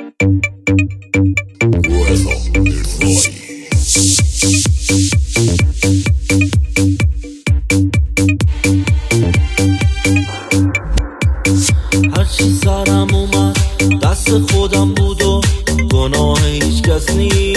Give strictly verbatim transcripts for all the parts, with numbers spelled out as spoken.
هرچی سرم اومد دست خودم بود و گناه هیچ کس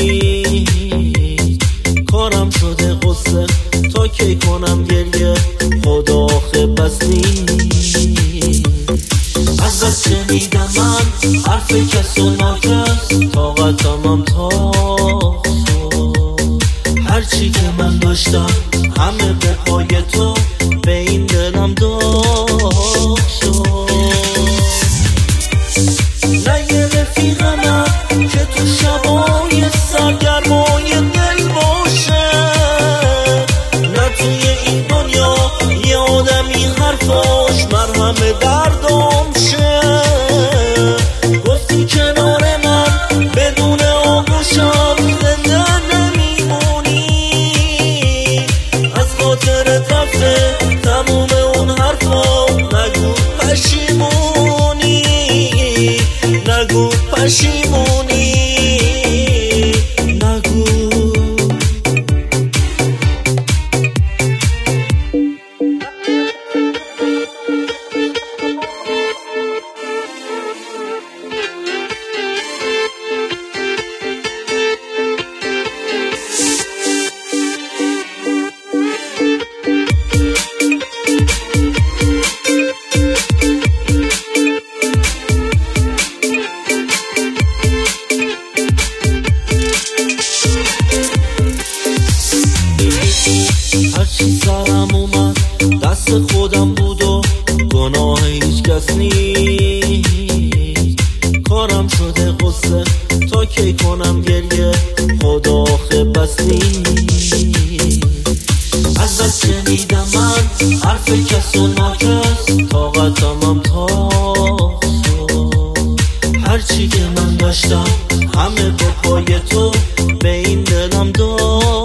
نیست. کارم شده قصه تا کی کنم گریه، خدا آخه بس نیست. ازت شنیدم من حرف کس و ناکس، طاقتم هم تاخت شد. هرچی که من داشتم همه به پای تو، به این دلم داغ شد. نه یه رفیقمم که تو شبای سرگرمای دل باشه، نه توی این دنیا یه آدمی حرفاش مرهم دردم شه. گفتی کنار من بدون آغوشم زنده نمیمونی، از خاطرت رفته تموم اون حرفا. نگو پشیمونی، نگو پشیمونی، نگو. هرچی سرم اومد دست خودم بود و گناه هیچ کس نیست. کارم شده قصه تا کی کنم گریه، خدا آخه بس نیست. ازت شنیدم من حرف کس و ناکس، طاقتم هم تاخت شد. هرچی که من داشتم همه به پای تو، به این دلم داد.